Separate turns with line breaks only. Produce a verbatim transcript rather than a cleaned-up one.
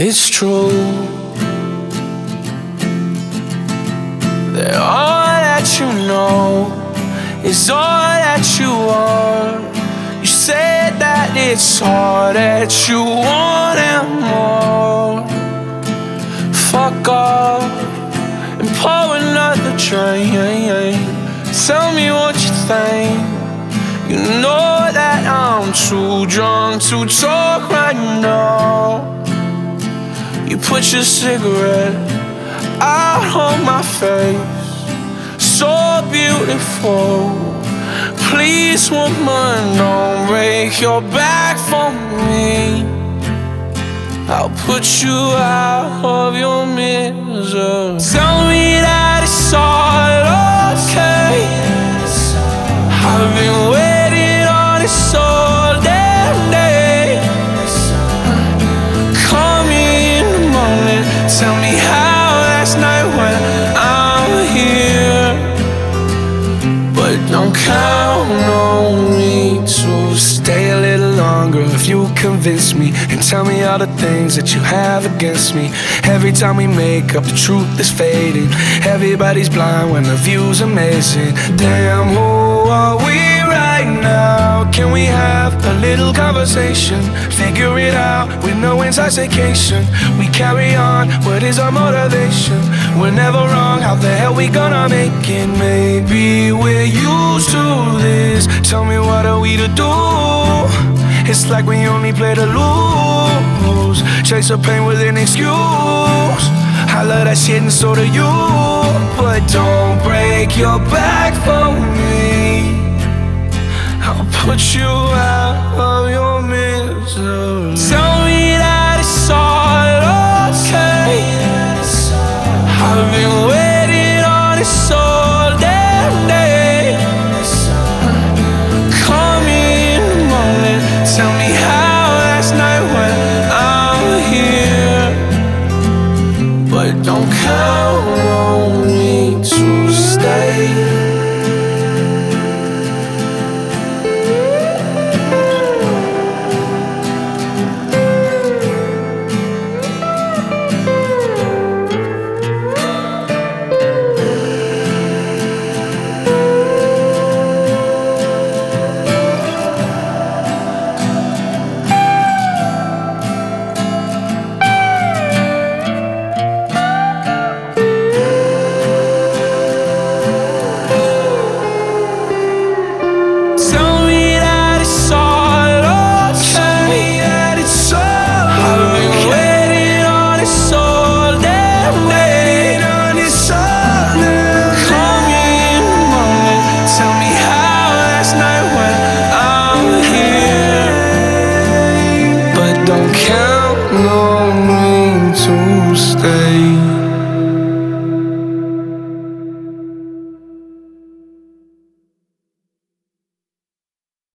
It's true that all that you know is all that you want. You said that it's all that you want and more. Fuck off and pour another drink. Tell me what you think. You know that I'm too drunk to talk right now. You put your cigarette out on my face, so beautiful. Please, woman, don't break your back for me. I'll put you out of your misery. Tell me that it's all okay. I've been waiting on this all damn day. Call me in the morning, tell me how last night went. I'm here, but don't count on me to stay a little longer. If you convince me and tell me all the things that you have against me. Every time we make up, the truth is fading. Everybody's blind when the view's amazing. Damn, who are we right now? Can we have a little conversation? Figure it out with no intoxication. We carry on, what is our motivation? We're never wrong, how the hell we gonna make it? Maybe we're used to this. Tell me, what are we to do? It's like we only play to lose. Chase the pain with an excuse. I love that shit and so do you. But don't break your back for me. I'll put you out of your misery. Tell me that it's all okay. I've been waiting on this all damn day. Call me in the morning, tell me how last night went. I'm here, but don't count on me to stay. Don't count on me to stay.